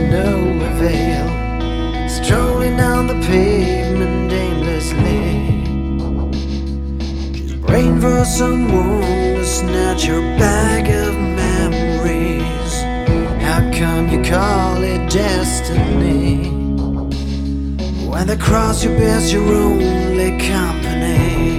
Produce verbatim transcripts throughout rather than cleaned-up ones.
no avail, strolling down the pavement aimlessly, just praying for someone to snatch your bag of memories. How come you call it destiny when the cross you bear's your only company?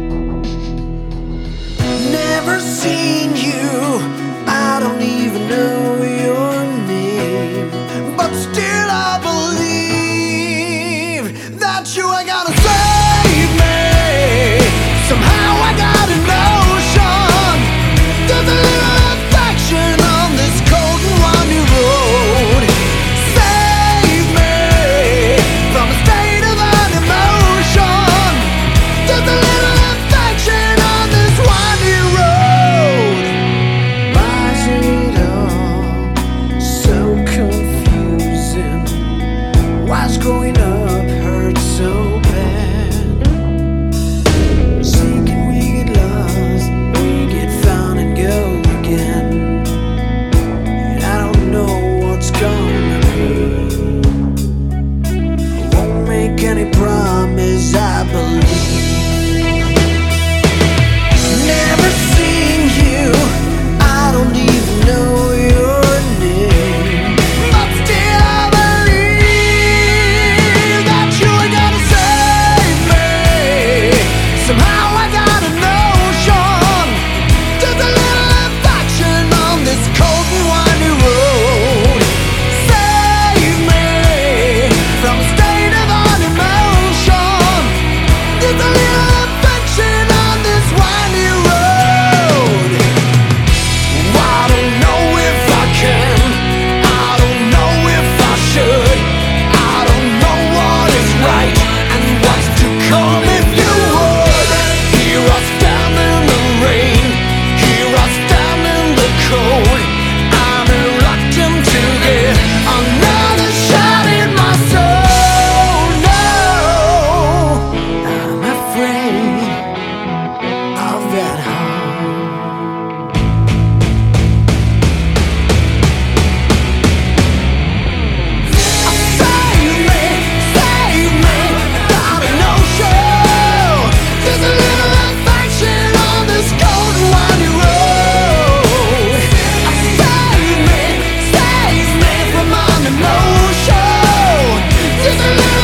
Never seen you, I don't even know your name, but still I believe that you are gonna save me. Somehow I got a notion there's a little affection on this cold and windy road. Save me from a state of unemotion. There's a little affection on this windy road. Why is it all so confusing? Why's growing up hurt so bad? Sinking we get lost, we get found and go again. And I don't know what's gonna be. I won't make any promise, I believe. Never seen you, I don't even know your name, but still I believe that you are gonna save me. Somehow I got a notion there's a little affection on this cold and windy road. Save me from a state of unemotion. There's a little affection on this windy road. I don't know if I can, I don't know if I should, I don't know what is right and what's to come if you would. Here I stand in the rain, here I stand in the cold. I'm reluctant to get another shot in my soul. No, I'm afraid of that home. Save me, save me, got a notion there's a little affection on this cold and windy road. Save me, save me from my emotion. There's a little